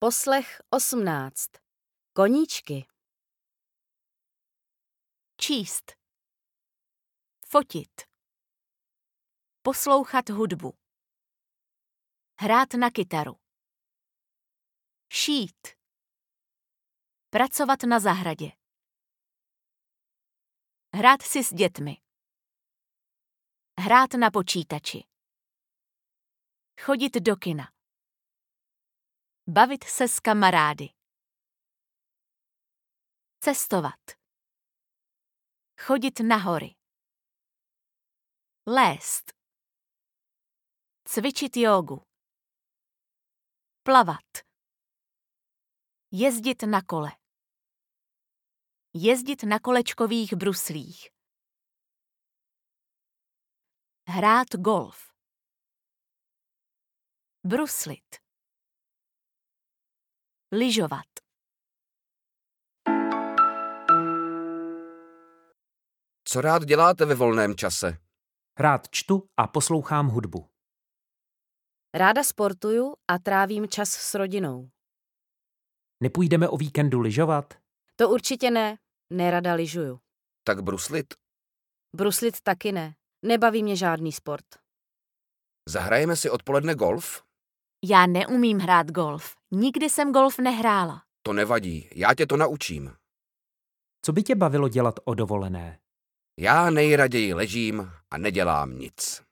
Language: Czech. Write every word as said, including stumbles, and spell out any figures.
Poslech osmnáct. Koníčky. Číst. Fotit. Poslouchat hudbu. Hrát na kytaru. Šít. Pracovat na zahradě. Hrát si s dětmi. Hrát na počítači. Chodit do kina. Bavit se s kamarády. Cestovat. Chodit na hory. Lézt. Cvičit jógu. Plavat. Jezdit na kole. Jezdit na kolečkových bruslích. Hrát golf. Bruslit. Lyžovat. Co rád děláte ve volném čase? Rád čtu a poslouchám hudbu. Ráda sportuju a trávím čas s rodinou. Nepůjdeme o víkendu lyžovat? To určitě ne, nerada lyžuju. Tak bruslit? Bruslit taky ne, nebaví mě žádný sport. Zahrajeme si odpoledne golf? Já neumím hrát golf. Nikdy jsem golf nehrála. To nevadí, já tě to naučím. Co by tě bavilo dělat o dovolené? Já nejraději ležím a nedělám nic.